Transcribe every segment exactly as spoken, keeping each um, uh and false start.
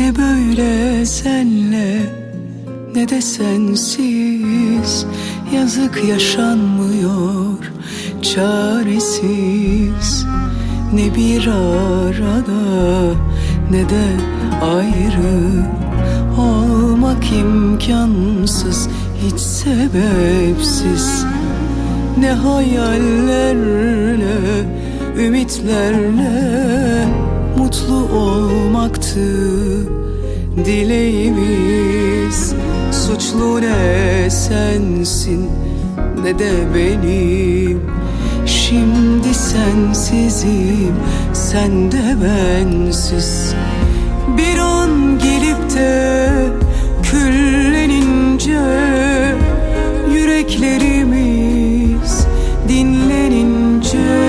Ne böyle senle ne de sensiz, yazık yaşanmıyor çaresiz. Ne bir arada ne de ayrı olmak imkansız, hiç sebepsiz. Ne hayallerle, ümitlerle mutlu olmaktı dileğimiz. Suçlu ne sensin ne de benim, şimdi sensizim, sen de bensiz. Bir an gelip de küllenince, yüreklerimiz dinlenince,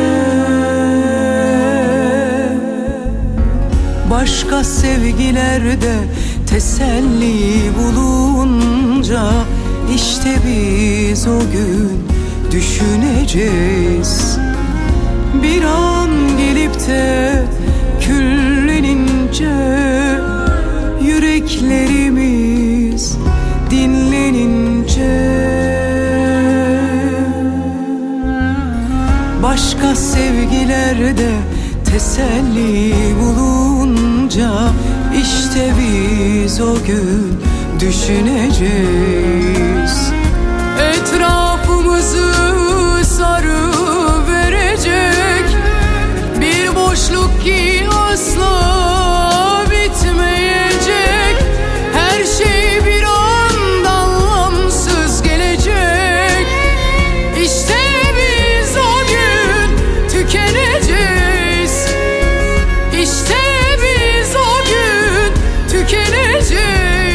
başka sevgilerde teselli bulunca, işte biz o gün düşüneceğiz. Bir an gelip de küllenince, yüreklerimiz dinlenince, başka sevgilerde teselli bulunca, işte biz o gün düşüneceğiz. Etrafımızı sarı verecek bir boşluk ki asla bitmeyecek. Her şey bir anda anlamsız gelecek. İşte biz o gün tükeneceğiz. İşte biz o gün tükeneceğiz.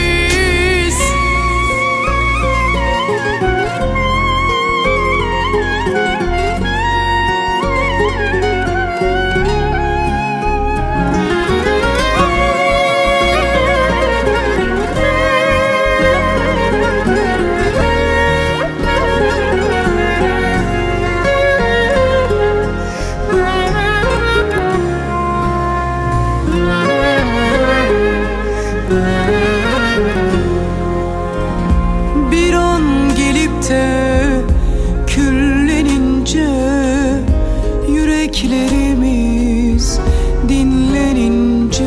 Bir an gelip de küllenince, yüreklerimiz dinlenince,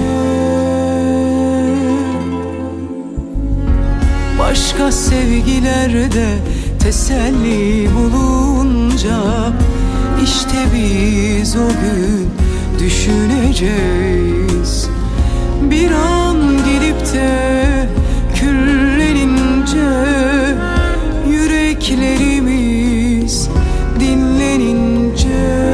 başka sevgilerde teselli bulunca, işte biz o gün düşüneceğiz. Bir an gelip de küllenince, yüreklerimiz dinlenince,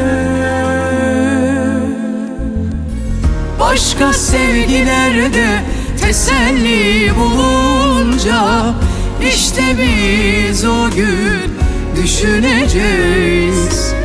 başka sevgilerde teselli bulunca, işte biz o gün düşüneceğiz.